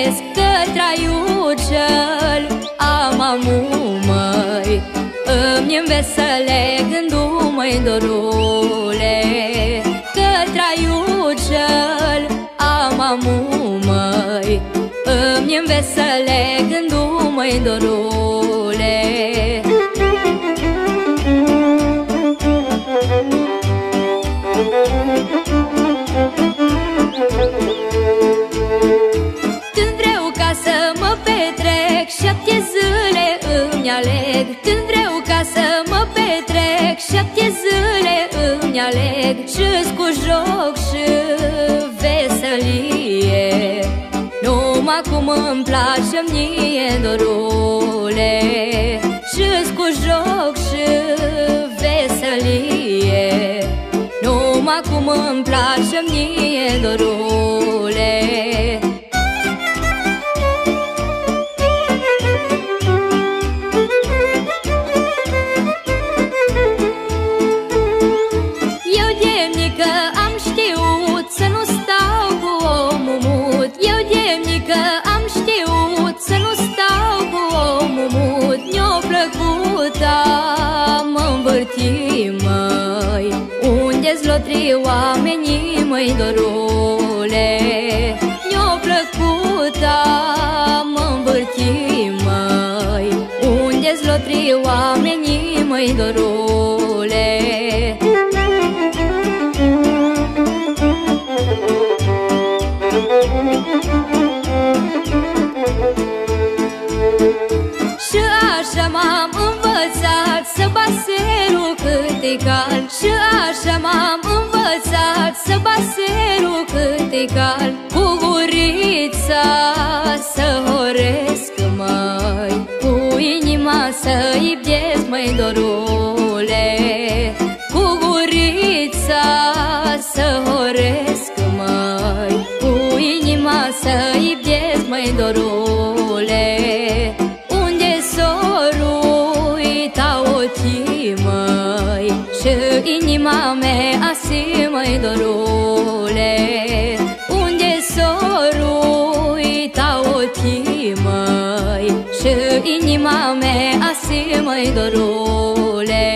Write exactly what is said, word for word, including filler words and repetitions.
doresc că traiucel am amu, măi, îmi învesele gândul, măi, dorule, că traiucel am amu, măi, îmi învesele gândul, măi, dorule. Când vreau ca să mă petrec, șapte zile îmi aleg. Când vreau ca să mă petrec, șapte zile îmi aleg. Și-s cu joc și veselie, numai cum îmi place mie, dorule. Și-s cu joc și veselie, numai cum îmi place mie, dorule. Eu de mică am știut să nu stau cu omul mut. Eu de mică am știut să nu stau cu omul mut. Mi-a plăcut a mă învârti, măi, unde-s lotri oamenii, măi, dorule. Mi-a plăcut a mă învârti, măi, unde-s lotri oamenii, măi, dorule. Și așa m-am învățat să bat serul cât e cald. Și așa m-am învățat să bat serul cât e cald. Cu gurița să horesc, măi, cu inima să iubesc, măi, dorule. Cu gurița să horesc, măi, cu inima să iubesc, măi, dorule. Unde s-o uita ochii, măi, și inima mea asi, măi, dorule. Unde s-o uita ochii, măi, și inima mea asi, măi, dorule.